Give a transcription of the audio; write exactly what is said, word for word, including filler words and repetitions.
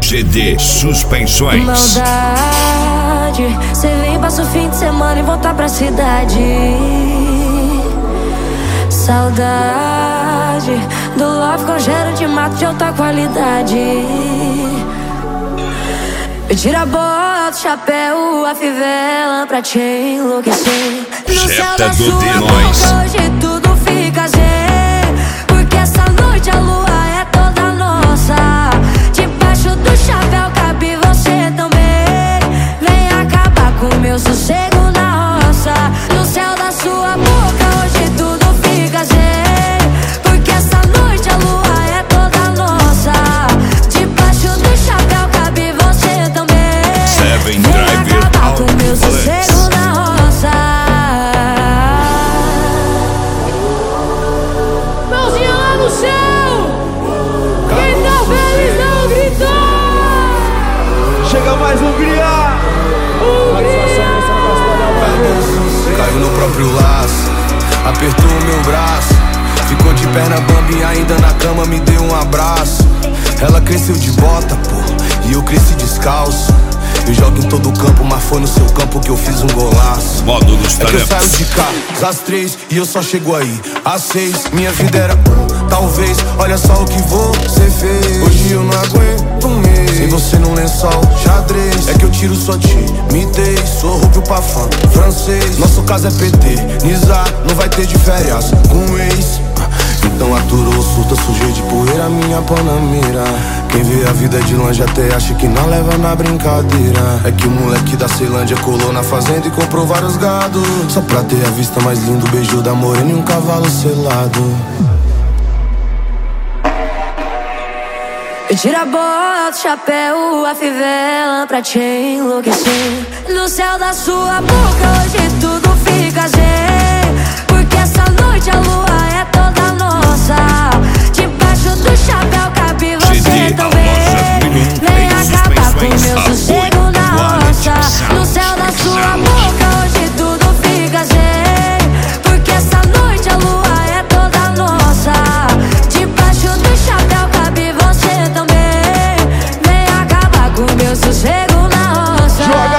G D Suspensões. Maldade, cê vem, passa o fim de semana e volta pra cidade. Saudade do love com cheiro de mato de alta qualidade. Eu tiro a bota, o chapéu, a fivela pra te enlouquecer. No céu da sua boca hoje tudo fica zen, porque essa noite a lua é toda nossa. Debaixo do chapéu cabe você também. Vem acabar com o meu sossego na roça. No céu da sua boca hoje tudo fica zen, porque essa noite a lua é toda nossa. Debaixo do chapéu cabe você também. Seven Vem Driver acabar com o meu sossego na roça. Mãozinha lá no céu! Quem tá feliz não gritou! Chega mais um criar! Caiu no próprio laço, apertou o meu braço, ficou de perna bamba e ainda na cama me deu um abraço. Ela cresceu de bota, pô, e eu cresci descalço. Eu jogo em todo o campo, mas foi no seu campo que eu fiz um golaço. Módulos É que eu Talentos. saio de casa às três e eu só chego aí às seis. Minha vida era um, talvez, olha só o que você fez. Hoje eu não aguento um mês sem você num lençol xadrez. É que eu tiro sua timidez, sou rubio pra fã francês. Nosso caso é P T, Nizar, não vai ter de férias com um ex. Então aturou, surta, sujei de poeira minha panamira. Quem vê a vida de longe até acha que não leva na brincadeira. É que o moleque da Ceilândia colou na fazenda e comprou vários gados, só pra ter a vista mais linda, o beijo da morena e um cavalo selado. Eu tiro a bota, o chapéu, a fivela pra te enlouquecer. No céu da sua boca hoje tudo fica zen, porque essa noite a lua é toda nossa. Debaixo do chapéu cabe você também. Vem acabar com o meu sossego na roça. No céu da sua boca hoje tudo fica zen, porque essa noite a lua é toda nossa. Debaixo do chapéu cabe você também. Vem acabar com o meu sossego na roça. Joga